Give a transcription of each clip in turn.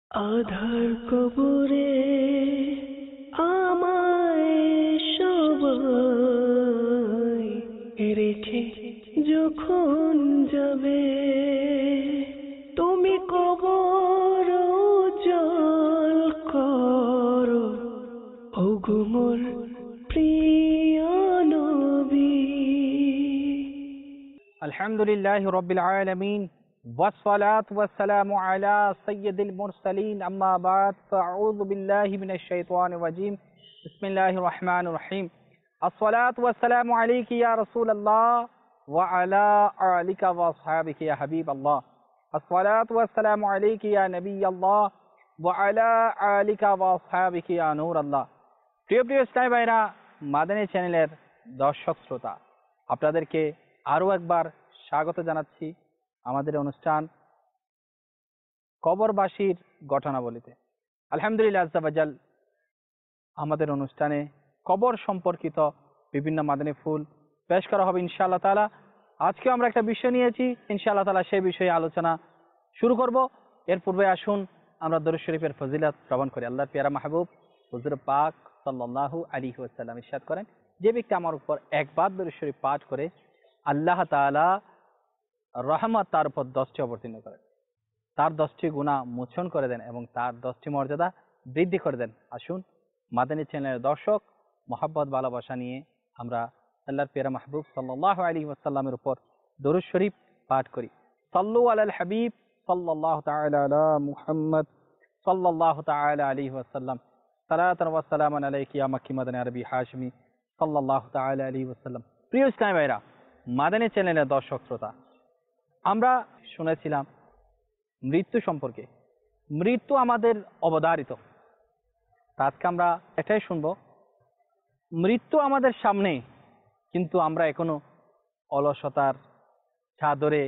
আধার কবরে আমায় সবাই রেখে যখন যাবে, তুমি কবর জল করো ওগো মোর প্রিয় নবী। আলহামদুলিল্লাহি রাব্বিল আলামিন ওয়াসসালাতু ওয়াসসালামু আলা সাইয়্যিদিল মুরসালিন আম্মা বা'দ ফাআউযু বিল্লাহি মিনাশ শাইতানির রাজীম বিসমিল্লাহির রহমানির রহিম। আসসালাতু ওয়াসসালামু আলাইকা ইয়া রাসূলুল্লাহ ওয়া আলা আলিকা ওয়া আসহাবিকা ইয়া হাবিবাল্লাহ। আসসালাতু ওয়াসসালামু আলাইকা ইয়া নবিয়াল্লাহ ওয়া আলা আলিকা ওয়া আসহাবিকা ইয়া নূরাল্লাহ। প্রিয় ইসলামী ভাইরা, মাদানী চ্যানেলের দর্শক শ্রোতা, আপনাদেরকে আরও একবার স্বাগত জানাচ্ছি আমাদের অনুষ্ঠান কবরবাসীর ঘটনাবলিতে। আলহামদুলিল্লাহ আজ্জা ওয়াজাল, আমাদের অনুষ্ঠানে কবর সম্পর্কিত বিভিন্ন মাদানী ফুল পেশ করা হবে ইনশাআল্লাহ তাআলা। আজকেও আমরা একটা বিষয় নিয়েছি, ইনশাআল্লাহ তাআলা সেই বিষয়ে আলোচনা শুরু করব। এর পূর্বে আসুন আমরা দরুদ শরীফের ফজিলত শ্রবণ করি। আল্লাহর পেয়ারা মাহবুব হুজুর পাক সাল্লাল্লাহু আলাইহি ওয়াসাল্লাম ইরশাদ করেন, যে ব্যক্তি আমার উপর একবার দরুদ শরীফ পাঠ করে আল্লাহ তাআলা রহমত তার উপর 10টি অবতীর্ণ করেন, তার 10টি গুনাহ মোচন করে দেন এবং তার 10টি মর্যাদা বৃদ্ধি করে দেন। আসুন মাদানী চ্যানেলের দর্শক মহব্বত ভালোবাসা নিয়ে আমরা আল্লাহর পেয়ারা মাহবুব সাল্লাল্লাহু আলাইহি ওয়াসাল্লামের উপর দরুদ শরীফ পাঠ করি। সাল্লু আলাল হাবিব সাল্লাল্লাহু তাআলা আলা মুহাম্মদ সাল্লাল্লাহু তাআলা আলাইহি ওয়াসাল্লাম। সালাতান ওয়া সালামান আলাইকা ইয়া মাক্কি মাদানী আরবি হাশমি সাল্লাল্লাহু তাআলা আলাইহি ওয়াসাল্লাম। প্রিয় ইসলামী ভাইরা, মাদানী চ্যানেলের দর্শক শ্রোতা, আমরা শুনেছিলাম মৃত্যু সম্পর্কে। মৃত্যু আমাদের অবধারিত। আজকে আমরা এটাই শুনব, মৃত্যু আমাদের সামনে, কিন্তু আমরা এখনো অলসতার চাদরে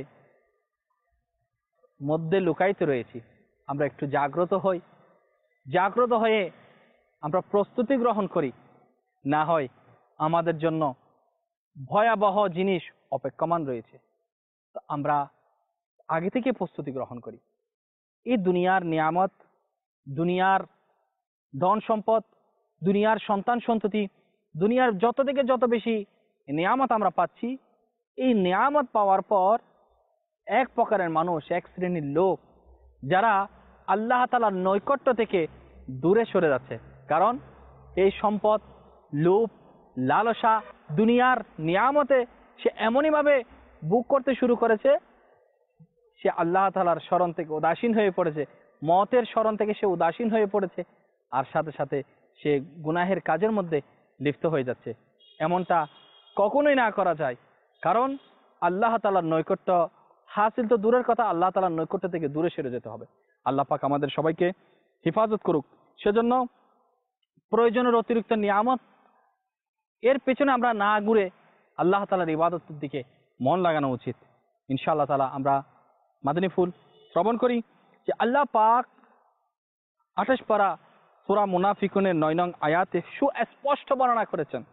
মধ্যে লুকায়িত রয়েছি। আমরা একটু জাগ্রত হই, জাগ্রত হয়ে আমরা প্রস্তুতি গ্রহণ করি, না হয় আমাদের জন্য ভয়াবহ জিনিস অপেক্ষমান রয়েছে। আমরা আগে থেকে প্রস্তুতি গ্রহণ করি। এই দুনিয়ার নিয়ামত, দুনিয়ার ধন সম্পদ, দুনিয়ার সন্তান সন্ততি, দুনিয়ার যত থেকে যত বেশি নিয়ামত আমরা পাচ্ছি, এই নিয়ামত পাওয়ার পর এক প্রকারের মানুষ, এক শ্রেণীর লোক যারা আল্লাহ তাআলার নৈকট্য থেকে দূরে সরে যাচ্ছে। কারণ এই সম্পদ, লোভ, লালসা, দুনিয়ার নিয়ামতে সে এমনইভাবে বুক করতে শুরু করেছে, সে আল্লাহ তাআলার স্মরণ থেকে উদাসীন হয়ে পড়েছে, মওতের স্মরণ থেকে সে উদাসীন হয়ে পড়েছে, আর সাথে সাথে সে গুনাহের কাজের মধ্যে লিপ্ত হয়ে যাচ্ছে। এমনটা কখনোই না করা যায়, কারণ আল্লাহ তাআলার নৈকট্য হাসিল তো দূরের কথা, আল্লাহ তাআলার নৈকট্য থেকে দূরে সরে যেতে হবে। আল্লাহ পাক আমাদের সবাইকে হেফাজত করুক। সেজন্য প্রয়োজনের অতিরিক্ত নিয়ামত এর পেছনে আমরা না ঘুরে আল্লাহ তাআলার ইবাদতের দিকে মন লাগানো উচিত। ইনশাআল্লাহ তাআলা আমরা মাদানী ফুল শ্রবণ করি যে আল্লাহ পাক 28 পারা সূরা মুনাফিকুনের 9 নং আয়াতে সুস্পষ্ট বর্ণনা করেছেন।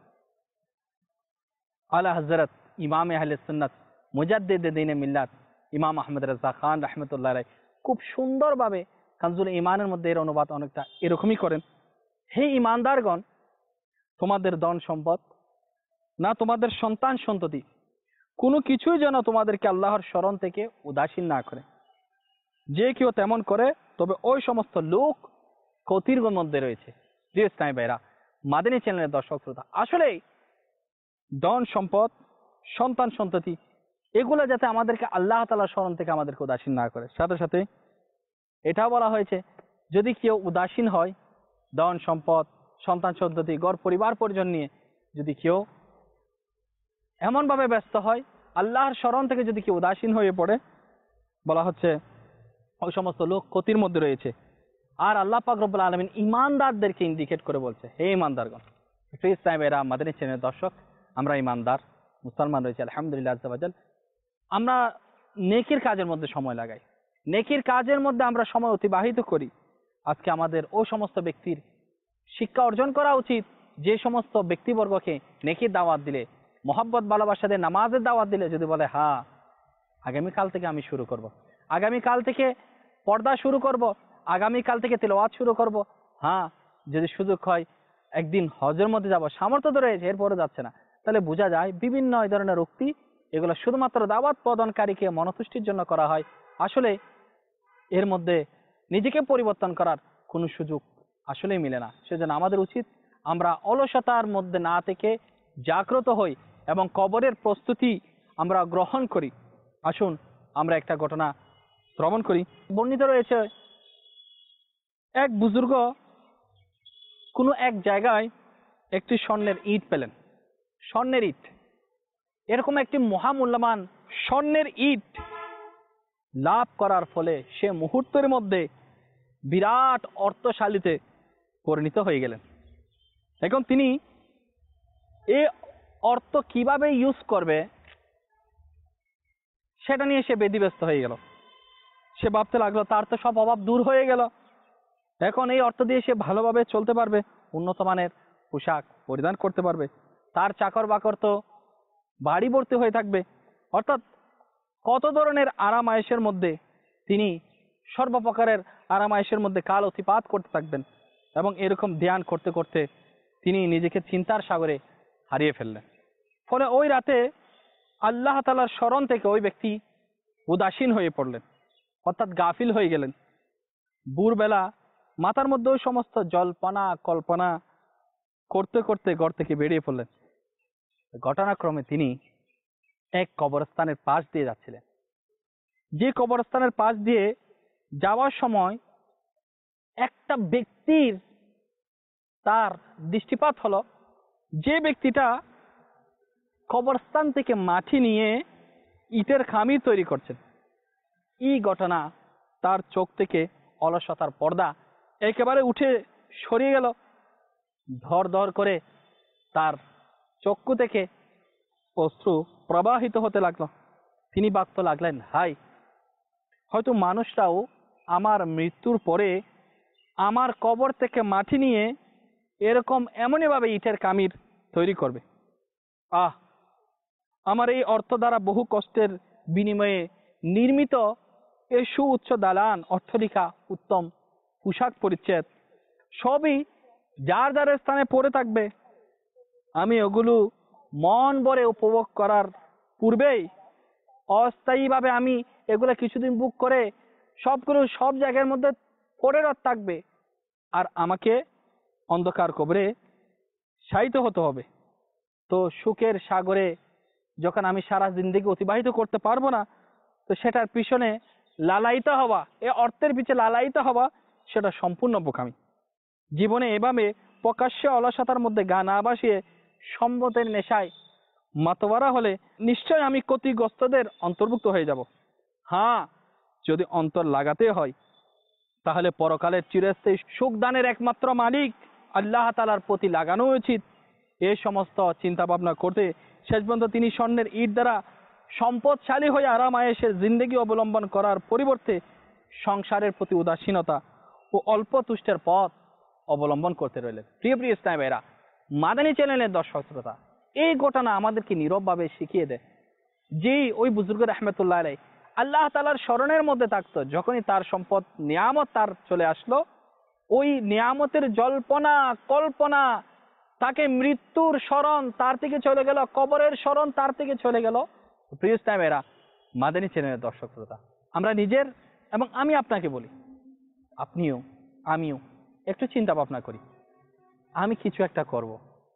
আলা হযরত ইমাম আহলে সুন্নাত মুজাদ্দিদ দ্বীন মিল্লাত ইমাম আহমদ রাজা খান রাহমাতুল্লাহ আলাইহি খুব সুন্দরভাবে কানজুল ঈমানের মধ্যে এর অনুবাদ অনেকটা এরকমই করেন। হে ঈমানদারগণ, তোমাদের ধন সম্পদ না তোমাদের সন্তান সন্ততি কোনো কিছুই যেন তোমাদেরকে আল্লাহর স্মরণ থেকে উদাসীন না করে। যে কেউ তেমন করে তবে ওই সমস্ত লোক ক্ষতির মধ্যে রয়েছে। প্রিয় ইসলামী ভাইরা, মাদানী চ্যানেলের দর্শক শ্রোতা, আসলে ধন সম্পদ, সন্তান সন্ততি এগুলো যাতে আমাদেরকে আল্লাহ তাআলার স্মরণ থেকে আমাদেরকে উদাসীন না করে। সাথে সাথে এটাও বলা হয়েছে, যদি কেউ উদাসীন হয়, ধন সম্পদ, সন্তান সন্ততি, ঘর পরিবার পরিজন নিয়ে যদি কেউ এমনভাবে ব্যস্ত হয়, আল্লাহর স্মরণ থেকে যদি কেউ উদাসীন হয়ে পড়ে, বলা হচ্ছে ওই সমস্ত লোক ক্ষতির মধ্যে রয়েছে। আর আল্লাহ পাক রব্বুল আলামিন ঈমানদারদেরকে ইন্ডিকেট করে বলছে, হে ঈমানদারগণ। প্রিয় ইসলামী ভাইরা, মাদানী চ্যানেলের দর্শক, আমরা ঈমানদার মুসলমান রয়েছে আলহামদুলিল্লাহ আজ্জা ওয়াজাল। আমরা নেকির কাজের মধ্যে সময় লাগাই, নেকির কাজের মধ্যে আমরা সময় অতিবাহিত করি। আজকে আমাদের ও সমস্ত ব্যক্তির শিক্ষা অর্জন করা উচিত, যে সমস্ত ব্যক্তিবর্গকে নেকির দাওয়াত দিলে, মহব্বত ভালোবাসা দিয়ে নামাজের দাওয়াত দিলে যদি বলে হ্যাঁ আগামীকাল থেকে আমি শুরু করব, আগামীকাল থেকে পর্দা শুরু করব, আগামীকাল থেকে তেলাওয়াত শুরু করব। হ্যাঁ, যদি সুযোগ হয় একদিন হজের মধ্যে যাব, সামর্থ্য তো রয়েছে, এরপরে যাচ্ছে না, তাহলে বোঝা যায় বিভিন্ন এই ধরনের উক্তি এগুলো শুধুমাত্র দাওয়াত প্রদানকারীকে মনতুষ্টির জন্য করা হয়। আসলে এর মধ্যে নিজেকে পরিবর্তন করার কোনো সুযোগ আসলেই মিলে না। সেজন্য আমাদের উচিত আমরা অলসতার মধ্যে না থেকে জাগ্রত হই এবং কবরের প্রস্তুতি আমরা গ্রহণ করি। আসুন আমরা একটা ঘটনা শ্রবণ করি। বর্ণিত রয়েছে এক বুজুর্গ কোনো এক জায়গায় একটি স্বর্ণের ইট পেলেন। স্বর্ণের ইট, এরকম একটি মহামূল্যবান স্বর্ণের ইট লাভ করার ফলে সে মুহূর্তের মধ্যে বিরাট অর্থশালীতে পরিণত হয়ে গেলেন। এখন তিনি এই অর্থ কিভাবে ইউজ করবে সেটা নিয়ে সে ব্যতিব্যস্ত হয়ে গেল। সে ভাবতে লাগলো তার তো সব অভাব দূর হয়ে গেল, এখন এই অর্থ দিয়ে সে ভালোভাবে চলতে পারবে, উন্নত মানের পোশাক পরিধান করতে পারবে, তার চাকর বাকর তো বাড়ি ভর্তি হয়ে থাকবে। অর্থাৎ কত ধরনের আরাম আয়েশের মধ্যে তিনি সর্বপ্রকারের আরাম আয়েশের মধ্যে কাল অতিপাত করতে থাকবেন। এবং এরকম ধ্যান করতে করতে তিনি নিজেকে চিন্তার সাগরে হারিয়ে ফেললেন। ফলে ওই রাতে আল্লাহ তাআলার স্মরণ থেকে ওই ব্যক্তি উদাসীন হয়ে পড়লেন, অর্থাৎ গাফিল হয়ে গেলেন। ভোরবেলা মাথার মধ্যে ওই সমস্ত জল্পনা কল্পনা করতে করতে ঘর থেকে বেরিয়ে পড়লেন। ঘটনাক্রমে তিনি এক কবরস্থানের পাশ দিয়ে যাচ্ছিলেন। যে কবরস্থানের পাশ দিয়ে যাওয়ার সময় একটা ব্যক্তির তার দৃষ্টিপাত হলো, যে ব্যক্তিটা কবরস্থান থেকে মাটি নিয়ে ইটের খামির তৈরি করছেন। এই ঘটনা তার চোখ থেকে অলসতার পর্দা একেবারে উঠে সরিয়ে গেল। ধর ধর করে তার চক্ষু থেকে অশ্রু প্রবাহিত হতে লাগলো। তিনি ভাবতে লাগলেন, হাই, হয়তো মানুষরাও আমার মৃত্যুর পরে আমার কবর থেকে মাটি নিয়ে এরকম এমনইভাবে ইটের কামির তৈরি করবে। আমার এই অর্থ দ্বারা বহু কষ্টের বিনিময়ে নির্মিত এই সুউচ্চ দালান, অট্টালিকা, উত্তম পোশাক পরিচ্ছদ সবই যার যার স্থানে পড়ে থাকবে। আমি ওগুলো মন ভরে উপভোগ করার পূর্বেই অস্থায়ীভাবে আমি এগুলো কিছুদিন বুক করে সবগুলো সব জায়গার মধ্যে পড়ে থাকবে, আর আমাকে অন্ধকার কবরে শায়িত হতে হবে। তো সুখের সাগরে যখন আমি সারা জিন্দেগি অতিবাহিত করতে পারবো না, তো সেটার পিছনে লালায়িত হওয়া, এ অর্থের পিছে লালায়িত হওয়া, সেটা সম্পূর্ণ বোকামি। জীবনে এভাবে প্রকাশ্যে অলসতার মধ্যে গা না বাসিয়ে সম্পদের নেশায় মাতোয়ারা হলে নিশ্চয় আমি ক্ষতিগ্রস্তদের অন্তর্ভুক্ত হয়ে যাব। হ্যাঁ, যদি অন্তর লাগাতে হয় তাহলে পরকালের চিরস্থায়ী সুখদানের একমাত্র মালিক আল্লাহ তাআলার প্রতি লাগানো উচিত। এই সমস্ত চিন্তা ভাবনা করতে শেষ পর্যন্ত তিনি স্বর্ণের ইট দ্বারা সম্পদশালী হয়ে আরাম আয়েশের জিন্দেগি অবলম্বন করার পরিবর্তে সংসারের প্রতি উদাসীনতা ও অল্প তুষ্টের পথ অবলম্বন করতে রইলেন। প্রিয় প্রিয় ইসলামী ভাইরা, মাদানী চ্যানেলের দর্শক শ্রোতা, এই ঘটনা আমাদেরকে নীরবভাবে শিখিয়ে দেয় যে ওই বুজুর্গ রাহমাতুল্লাহ আলাইহি আল্লাহ তাআলার স্মরণের মধ্যে থাকতো, যখনই তার সম্পদ নিয়ামত তার চলে আসলো, ওই নিয়ামতের জল্পনা কল্পনা, তাকে মৃত্যুর স্মরণ তার থেকে চলে গেল, কবরের স্মরণ তার থেকে চলে গেল। প্রিয় ইসলামী ভাইরা, মাদানী চ্যানেলের দর্শক শ্রোতা, আমরা নিজের এবং আমি আপনাকে বলি, আপনিও আমিও একটু চিন্তা ভাবনা করি। আমি কিছু একটা করব,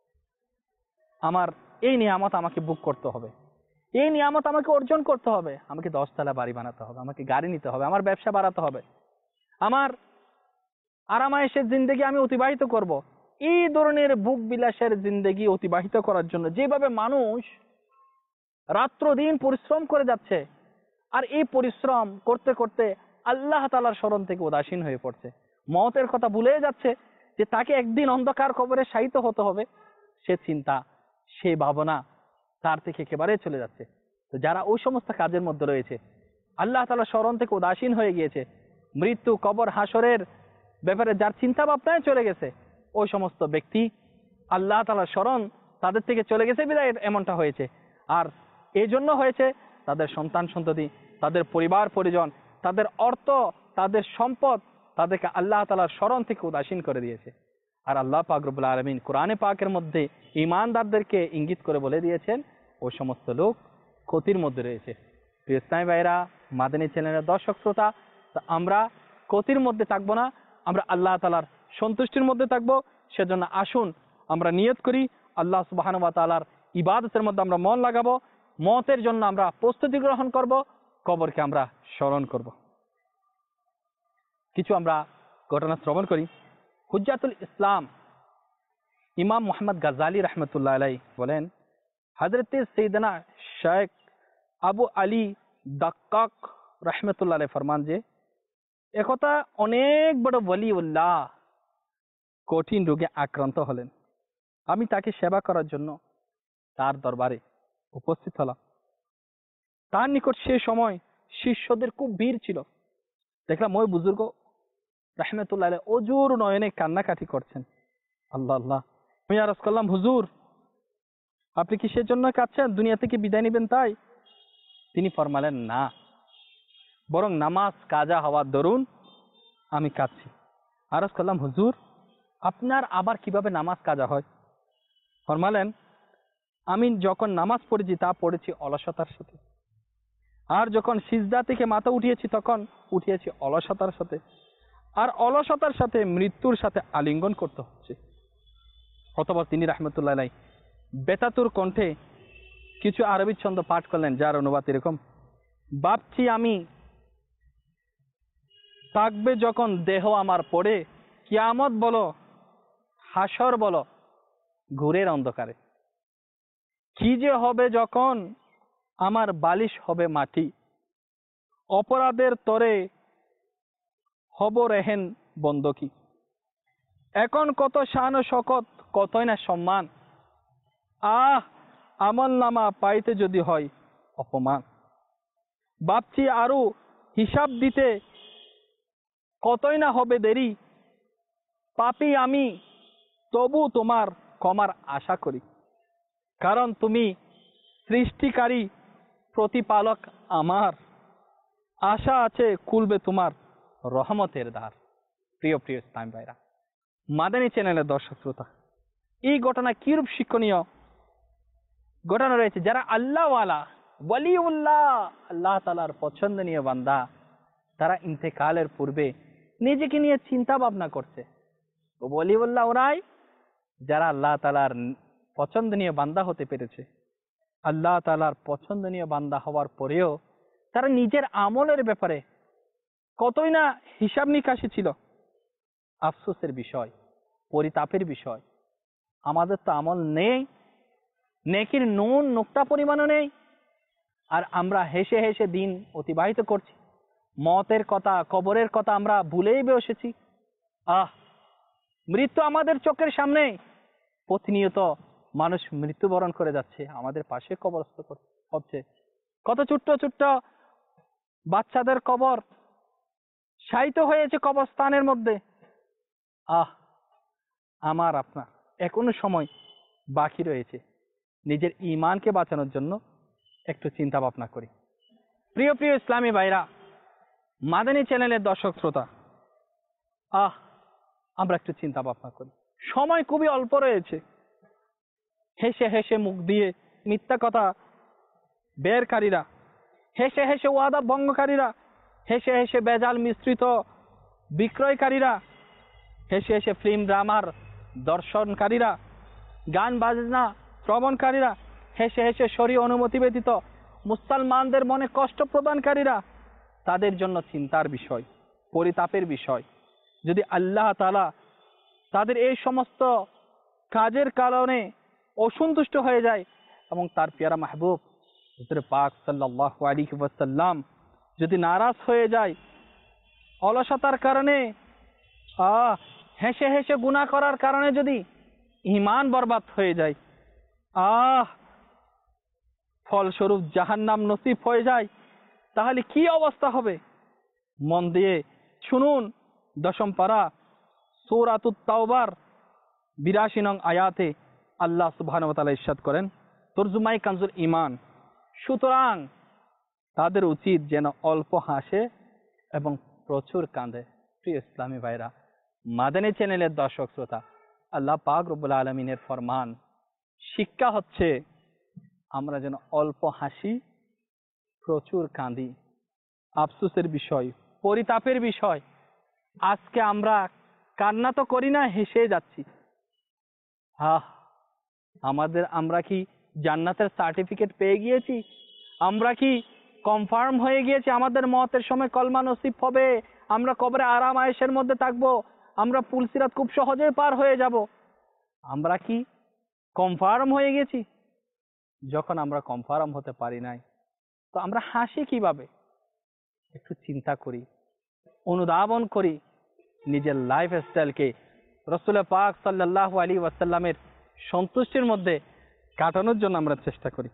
আমার এই নিয়ামত আমাকে বুক করতে হবে, এই নিয়ামত আমাকে অর্জন করতে হবে, আমাকে 10 তলা বাড়ি বানাতে হবে, আমাকে গাড়ি নিতে হবে, আমার ব্যবসা বাড়াতে হবে, আমার আরামায়েশের জিন্দেগি আমি অতিবাহিত করব। এই ধরনের বুক বিলাসের জিন্দেগি অতিবাহিত করার জন্য যেভাবে মানুষ রাত্র দিন পরিশ্রম করে যাচ্ছে, আর এই পরিশ্রম করতে করতে আল্লাহ তাআলার স্মরণ থেকে উদাসীন হয়ে পড়ছে, মওতের কথা ভুলে যাচ্ছে যে তাকে একদিন অন্ধকার কবরে শায়িত হতে হবে, সে চিন্তা, সে ভাবনা তার থেকে একেবারে চলে যাচ্ছে। তো যারা ওই সমস্ত কাজের মধ্যে রয়েছে, আল্লাহ তাআলার স্মরণ থেকে উদাসীন হয়ে গিয়েছে, মৃত্যু, কবর, হাসরের ব্যাপারে যার চিন্তা ভাবনায় চলে গেছে, ওই সমস্ত ব্যক্তি আল্লাহ তাআলার স্মরণ তাদের থেকে চলে গেছে বিধায় এমনটা হয়েছে। আর এই জন্য হয়েছে তাদের সন্তান সন্ততি, তাদের পরিবার পরিজন, তাদের অর্থ, তাদের সম্পদ তাদেরকে আল্লাহ তাআলার স্মরণ থেকে উদাসীন করে দিয়েছে। আর আল্লাহ পাক রব্বুল আলামিন কোরআনে পাকের মধ্যে ঈমানদারদেরকে ইঙ্গিত করে বলে দিয়েছেন ওই সমস্ত লোক ক্ষতির মধ্যে রয়েছে। প্রিয় ইসলামী ভাইরা, মাদানী চ্যানেলের দর্শক শ্রোতা, তো আমরা ক্ষতির মধ্যে থাকবো না, আমরা আল্লাহ তাআলার সন্তুষ্টির মধ্যে থাকবো। সেজন্য আসুন আমরা নিয়ত করি আল্লাহ সুবহানাহু ওয়া তাআলার ইবাদতের মধ্যে আমরা মন লাগাবো, মতের জন্য আমরা প্রস্তুতি গ্রহণ করব, কবরকে আমরা স্মরণ করব। কিছু আমরা ঘটনা শ্রবণ করি। হুজ্জাতুল ইসলাম ইমাম মুহাম্মদ গাজ্জালী রাহমাতুল্লাহ আলাইহি বলেন, হযরত সৈয়দনা শেখ আবু আলী দাক্কাক রাহমাতুল্লাহ আলাইহি ফরমান যে একথা অনেক বড় ওয়ালিউল্লাহ কঠিন রোগে আক্রান্ত হলেন। আমি তাকে সেবা করার জন্য তার দরবারে উপস্থিত হলাম। তার নিকট সে সময় শিষ্যদের খুব ভিড় ছিল। দেখলাম ওই বুজুর্গ রাহমাতুল্লাহ আলাইহি অজুর নয়নে কান্নাকাটি করছেন। আল্লাহ আল্লাহ, আমি আরজ করলাম, হুজুর আপনি কি সেজন্য কাঁদছেন, দুনিয়া থেকে বিদায় নেবেন তাই? তিনি ফরমালেন, না, বরং নামাজ কাজা হওয়ার দরুন আমি কাঁদছি। আরজ করলাম, হুজুর আপনার আবার কিভাবে নামাজ কাজা হয়? ফরমালেন, আমি যখন নামাজ পড়েছি তা পড়েছি অলসতার সাথে, আর যখন সিজদা থেকে মাথা উঠিয়েছি তখন উঠিয়েছি অলসতার সাথে, আর অলসতার সাথে মৃত্যুর সাথে আলিঙ্গন করতে হচ্ছে। অতঃপর তিনি রাহমাতুল্লাহ আলাইহি বেতাতুর কণ্ঠে কিছু আরবি ছন্দ পাঠ করলেন, যার অনুবাদ এরকম: ভাবছি আমি থাকবে যখন দেহ আমার পড়ে, কিয়ামত বলো হাসর বলো ঘুরের অন্ধকারে, কি যে হবে যখন আমার বালিশ হবে মাটি, অপরাধের তরে হব রেহেন বন্দকি, এখন কত শান ও শকত, কতই না সম্মান, আহ আমল নামা পাইতে যদি হয় অপমান, ভাবছি আরো হিসাব দিতে কতই না হবে দেরি, পাপী আমি তবু তোমার ক্ষমার আশা করি, কারণ তুমি সৃষ্টিকারী প্রতিপালক আমার, আশা আছে খুলবে তোমার রহমতের দ্বার। প্রিয় প্রিয় ইসলাম ভাইরা, মাদানী চ্যানেলের দর্শক শ্রোতা, এই ঘটনা কিরূপ শিক্ষণীয় ঘটনা রয়েছে। যারা আল্লাহ ওয়ালা ওয়ালিউল্লাহ, আল্লাহ তাআলার পছন্দনীয় বান্দা, তারা ইন্তেকালের পূর্বে নিজেকে নিয়ে চিন্তা ভাবনা করছে। ওয়ালিউল্লাহ ওরাই যারা আল্লাহ তাআলার পছন্দনীয় বান্দা হতে পেরেছে। আল্লাহ তাআলার পছন্দনীয় বান্দা হওয়ার পরেও তারা নিজের আমলের ব্যাপারে কতই না হিসাব নিকাশি ছিল। আফসোসের বিষয়, পরিতাপের বিষয়, আমাদের তো আমল নেই, নেকির নুন নোক্তা পরিমাণও নেই, আর আমরা হেসে হেসে দিন অতিবাহিত করছি। মতের কথা, কবরের কথা আমরা ভুলেই বসেছি। মৃত্যু আমাদের চোখের সামনে, প্রতিনিয়ত মানুষ মৃত্যুবরণ করে যাচ্ছে, আমাদের পাশে কবরস্থ হচ্ছে। কত ছোট্ট ছোট্ট বাচ্চাদের কবর শায়িত হয়েছে কবরস্থানের মধ্যে। আমার আপনার এখনো সময় বাকি রয়েছে, নিজের ঈমানকে বাঁচানোর জন্য একটু চিন্তা ভাবনা করি। প্রিয় প্রিয় ইসলামী ভাইরা, মাদানী চ্যানেলের দর্শক শ্রোতা, আমরা একটু চিন্তা ভাবনা করি। সময় খুবই অল্প রয়েছে। হেসে হেসে মুখ দিয়ে মিথ্যা কথা বেরকারীরা, হেসে হেসে ওয়াদা ভঙ্গকারীরা, হেসে হেসে বেজাল মিশ্রিত বিক্রয়কারীরা, হেসে হেসে ফিল্ম ড্রামার দর্শনকারীরা, গান বাজনা শ্রবণকারীরা, হেসে হেসে শরীয় অনুমতি ব্যতীত মুসলমানদের মনে কষ্ট প্রদানকারীরা, তাদের জন্য চিন্তার বিষয়, পরিতাপের বিষয়। যদি আল্লাহ তাআলা তাদের এই সমস্ত কাজের কারণে অসন্তুষ্ট হয়ে যায় এবং তার পেয়ারা মাহবুব হুজুর পাক সাল্লাল্লাহু আলাইহি ওয়াসাল্লাম যদি নারাজ হয়ে যায়, অলসতার কারণে, হেসে হেসে গুনাহ করার কারণে যদি ঈমান বরবাদ হয়ে যায়, ফলস্বরূপ জাহান্নাম নসিব হয়ে যায়, তাহলে কি অবস্থা হবে? মন দিয়ে শুনুন, 10ম পারা সূরাতুত তাওবার 82 নং আয়াতে আল্লাহ সুবহানাহু ওয়া তাআলা ইরশাদ করেন, তরজুমায়ে কানজুল ঈমান, সুতরাং তাদের উচিত যেন অল্প হাসে এবং প্রচুর কাঁদে। প্রিয় ইসলামী ভাইরা, মাদানী চ্যানেলের দর্শক শ্রোতা, আল্লাহ পাক রব্বুল আলামিনের ফরমান, শিক্ষা হচ্ছে আমরা যেন অল্প হাসি, প্রচুর কাঁদি। আফসোসের বিষয়, পরিতাপের বিষয়, আজকে আমরা কান্না তো করি না, হেসে যাচ্ছি। আমরা কি জান্নাতের সার্টিফিকেট পেয়ে গিয়েছি? আমরা কি কনফার্ম হয়ে গিয়েছি আমাদের মওতের সময় কলমা নসিব হবে, আমরা কবরে আরাম আয়েশের মধ্যে থাকবো, আমরা পুলসিরাত খুব সহজেই পার হয়ে যাব? আমরা কি কনফার্ম হয়ে গেছি? যখন আমরা কনফার্ম হতে পারি নাই, তো আমরা হাসি কিভাবে? একটু চিন্তা করি, অনুধাবন করি, নিজের লাইফ স্টাইলকে রাসূল পাক সাল্লাল্লাহু আলাইহি ওয়াসাল্লামের সন্তুষ্টির মধ্যে কাটানোর জন্য আমরা চেষ্টা করি।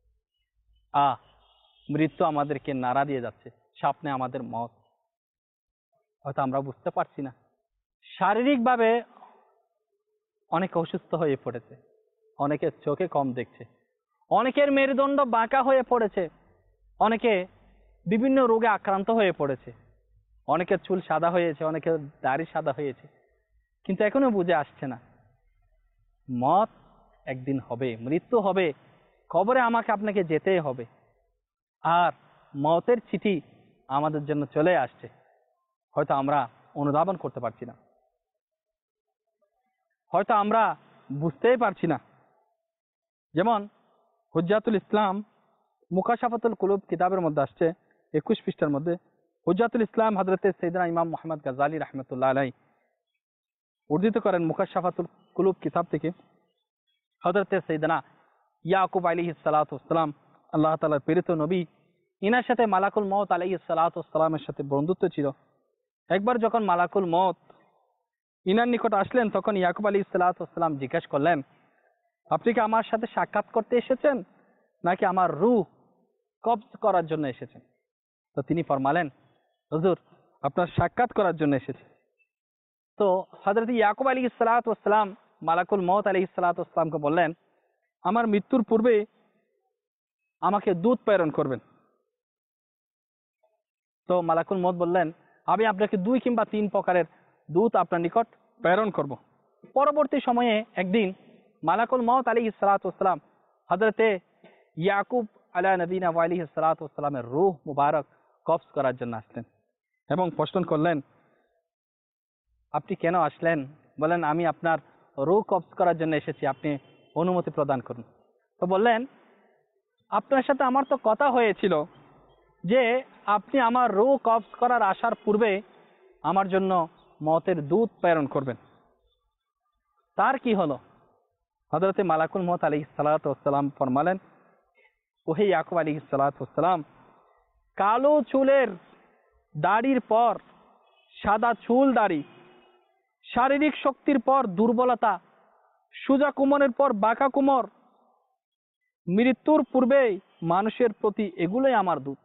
মৃত্যু আমাদেরকে নাড়া দিয়ে যাচ্ছে, সামনে আমাদের মত, হয়তো আমরা বুঝতে পারছি না। শারীরিকভাবে অনেকে অসুস্থ হয়ে পড়েছে, অনেকের চোখে কম দেখছে, অনেকের মেরুদণ্ড বাঁকা হয়ে পড়েছে, অনেকে বিভিন্ন রোগে আক্রান্ত হয়ে পড়েছে, অনেকের চুল সাদা হয়েছে, অনেকের দাড়ি সাদা হয়েছে, কিন্তু এখনো বুঝে আসছে না মত একদিন হবে, মৃত্যু হবে, কবরে আমাকে আপনাকে যেতেই হবে। আর মতের চিঠি আমাদের জন্য চলে আসছে, হয়তো আমরা অনুধাবন করতে পারছি না, হয়তো আমরা বুঝতেই পারছি না। যেমন হুজ্জাতুল ইসলাম মুকাশাফাতুল কুলুব কিতাবের মধ্যে আসছে 21 পৃষ্ঠার মধ্যে, হুজ্জাতুল ইসলাম হযরতে সাইয়েদনা ইমাম মুহাম্মদ গাজ্জালী রাহমাতুল্লাহ আলাইহি উদ্ধৃত করেন মুকাশাফাতুল কুলুব কিতাব থেকে, হযরতে সাইয়েদনা ইয়াকুব আলাইহিস সালাতু ওয়াসসালাম, আল্লাহ তাআলার প্রেরিত নবী, ইনার সাথে মালাকুল মউত আলাইহিস সালাতু ওয়াসসালামের সাথে বন্ধুত্ব ছিল। একবার যখন মালাকুল মউত ইনার নিকট আসলেন, তখন ইয়াকুব আলাইহিস সালাতু ওয়াসসালাম জিজ্ঞাসা করলেন, আপনি কি আমার সাথে সাক্ষাৎ করতে এসেছেন নাকি আমার রূহ কবজ করার জন্য এসেছেন? তো তিনি ফরমালেন, হুজুর, আপনার সাক্ষাৎ করার জন্য এসেছি। তো হযরত ইয়াকুব আলাইহিস সালাতু ওয়াসসালাম মালাকুল মউত আলাইহিস সালাতু ওয়াসসালামকে বললেন, আমার মৃত্যুর পূর্বে আমাকে দূত প্রেরণ করবেন। তো মালাকুল মউত বললেন, আমি আপনাকে 2 কিংবা 3 প্রকারের দূত আপনার নিকট প্রেরণ করব। পরবর্তী সময়ে একদিন মালাকুল মউত আলাইহিস সালাতু ওয়াসসালাম হযরতে ইয়াকুব আলা নবীনা ওয়া আলাইহিস সালাতু ওয়াসসালামের রূহ মুবারক কবজ করার জন্য আসলেন এবং প্রশ্ন করলেন, আপনি কেন আসলেন? বলেন, আমি আপনার রূহ কবজ করার জন্য এসেছি, আপনি অনুমতি প্রদান করুন। তো বললেন, আপনার সাথে আমার তো কথা হয়েছিল যে আপনি আমার রূহ কবজ করার আসার পূর্বে আমার জন্য মওতের দূত প্রেরণ করবেন। তার কি হলো? হযরতে মালাকুল মউত আলাইহিস সালাতু ওয়াসসালাম ফরমালেন, ওহে ইয়াকুব আলাইহিস সালাতু ওয়াসসালাম, কালো চুলের দাড়ির পর সাদা চুল দাড়ি, শারীরিক শক্তির পর দুর্বলতা, সোজা কোমরের পর বাঁকা কোমর, মৃত্যুর পূর্বেই মানুষের প্রতি এগুলোই আমার দূত।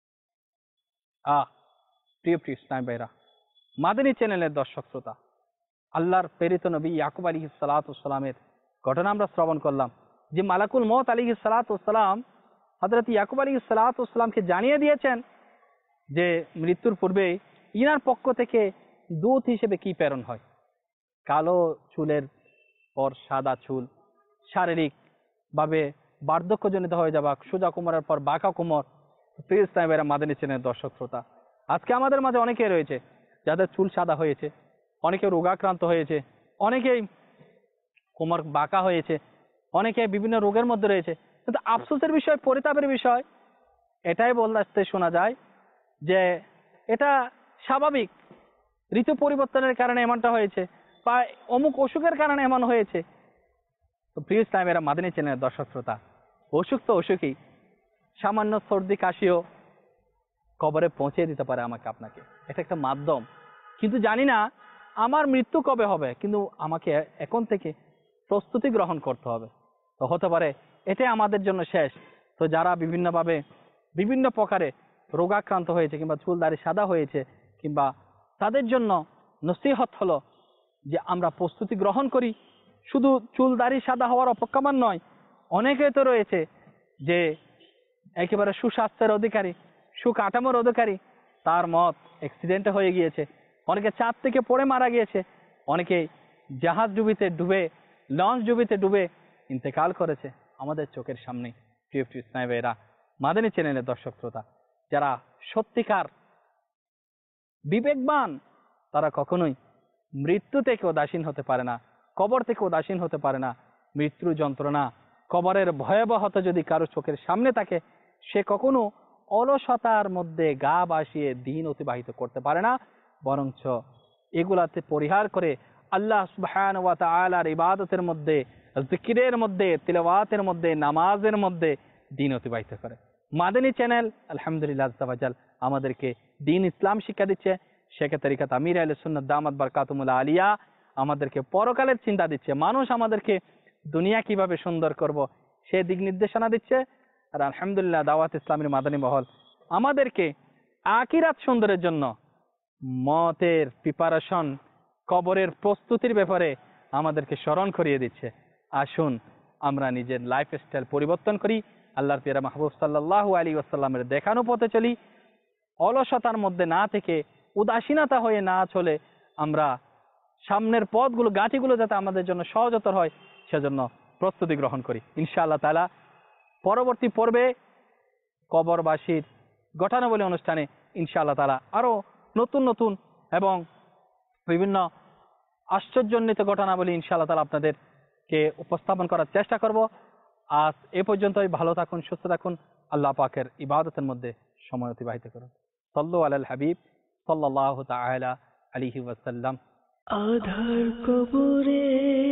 প্রিয় প্রিয় ইসলাম ভাইরা, মাদানী চ্যানেলের দর্শক শ্রোতা, আল্লাহর প্রেরিত নবী ইয়াকুব আলাইহিস সালাতু ওয়াসসালামের ঘটনা আমরা শ্রবণ করলাম, যে মালাকুল মউত আলাইহিস সালাতু ওয়াসসালাম হযরত ইয়াকুব আলাইহিস সালাতু ওয়াসসালামকে জানিয়ে দিয়েছেন যে মৃত্যুর পূর্বে ইনার পক্ষ থেকে দূত হিসেবে কি প্রেরণ হয়। কালো চুলের পর সাদা চুল, শারীরিক ভাবে বার্ধক্যজনিত হয়ে যাওয়া, সোজা কোমরের পর বাঁকা কোমর। প্রিয় ইসলাম ভাইরা, মাদানী চ্যানেলের দর্শক শ্রোতা, আজকে আমাদের মাঝে অনেকে রয়েছে যাদের চুল সাদা হয়েছে, অনেকে রোগাক্রান্ত হয়েছে, অনেকেই কোমর বাঁকা হয়েছে, অনেকে বিভিন্ন রোগের মধ্যে রয়েছে। কিন্তু আফসোসের বিষয়, পরিতাপের বিষয় এটাই বলতে শোনা যায় যে এটা স্বাভাবিক, ঋতু পরিবর্তনের কারণে এমনটা হয়েছে, বা অমুক অসুখের কারণে এমন হয়েছে। তো প্রিয় ইসলামেরা, মাদানী চ্যানেলের দর্শক শ্রোতা, অসুখ তো অসুখই, সামান্য সর্দি কাশিও কবরে পৌঁছে দিতে পারে আমাকে আপনাকে, এটা একটা মাধ্যম। কিন্তু জানি না আমার মৃত্যু কবে হবে, কিন্তু আমাকে এখন থেকে প্রস্তুতি গ্রহণ করতে হবে। তো হতে পারে এটাই আমাদের জন্য শেষ। তো যারা বিভিন্নভাবে বিভিন্ন প্রকারে রোগাক্রান্ত হয়েছে, কিংবা চুল দাড়ি সাদা হয়েছে, কিংবা তাদের জন্য নসিহত হলো যে আমরা প্রস্তুতি গ্রহণ করি। শুধু চুল দাড়ি সাদা হওয়ার অপেক্ষমান নয়, অনেকে তো রয়েছে যে একেবারে সুস্বাস্থ্যের অধিকারী, সুকাঠামোর অধিকারী, তার মত অ্যাক্সিডেন্টে হয়ে গিয়েছে, অনেকে চাঁদ থেকে পড়ে মারা গিয়েছে, অনেকে জাহাজ ডুবে লঞ্চ ডুবে ইন্তেকাল করেছে আমাদের চোখের সামনে। প্রিয় প্রিয় ইসলামী ভাইয়েরা, মাদানী চ্যানেলের দর্শক শ্রোতা, যারা সত্যিকার বিবেকবান তারা কখনোই মৃত্যু থেকে উদাসীন হতে পারে না, কবর থেকে উদাসীন হতে পারে না। মৃত্যু যন্ত্রণা, কবরের ভয়াবহতা যদি কারো চোখের সামনে থাকে, সে কখনো অলসতার মধ্যে গা ভাসিয়ে দিন অতিবাহিত করতে পারে না, বরঞ্চ এগুলাতে পরিহার করে আল্লাহ সুবহানাহু ওয়া তাআলার ইবাদতের মধ্যে, জিকিরের মধ্যে, তিলাওয়াতের মধ্যে, নামাজের মধ্যে দিন অতিবাহিত করে। মাদানী চ্যানেল আলহামদুলিল্লাহ আজ্জা ওয়া জাল আমাদেরকে দিন ইসলাম শিক্ষা দিচ্ছে। শেখ তরিকাত আমির আহলে সুন্নাত দামাত বারকাতুহুল আলিয়া আমাদেরকে পরকালের চিন্তা দিচ্ছে। মানুষ আমাদেরকে দুনিয়া কিভাবে সুন্দর করব সে দিক নির্দেশনা দিচ্ছে। আর আলহামদুলিল্লাহ দাওয়াত ইসলামের মাদানী মহল আমাদেরকে আখিরাত সুন্দরের জন্য মতের প্রিপারেশন, কবরের প্রস্তুতির ব্যাপারে আমাদেরকে স্মরণ করিয়ে দিচ্ছে। আসুন আমরা নিজের লাইফস্টাইল পরিবর্তন করি, আল্লাহর প্রিয় মাহবুব সাল্লাল্লাহু আলাইহি ওয়াসাল্লামের দেখানো পথে চলি, অলসতার মধ্যে না থেকে, উদাসীনতা হয়ে না চলে আমরা সামনের পথগুলো, গাঁটিগুলো যাতে আমাদের জন্য সহজতর হয় সেজন্য প্রস্তুতি গ্রহণ করি ইনশাআল্লাহ তাআলা। পরবর্তী পর্বে কবরবাসীর ঘটনাবলী অনুষ্ঠানে ইনশাআল্লাহ তাআলা আরো নতুন নতুন এবং বিভিন্ন আশ্চর্যান্বিত ঘটনাবলী ইনশাআল্লাহ তাআলা আপনাদেরকে উপস্থাপন করার চেষ্টা করব। আজ এ পর্যন্তই। ভালো থাকুন, সুস্থ থাকুন, আল্লাহ পাকের ইবাদতের মধ্যে সময় অতিবাহিত করুন। সাল্লু আলাল হাবিব সাল্লাল্লাহু তাআলা আলাইহি ওয়াসাল্লাম। আধার কবরে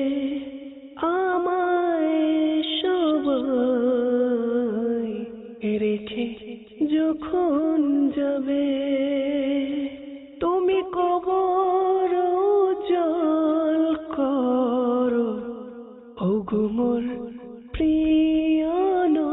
আমায় সবাই রেখে যখন যাবে, তুমি কবর উজাড় করো ওগো মোর প্রিয়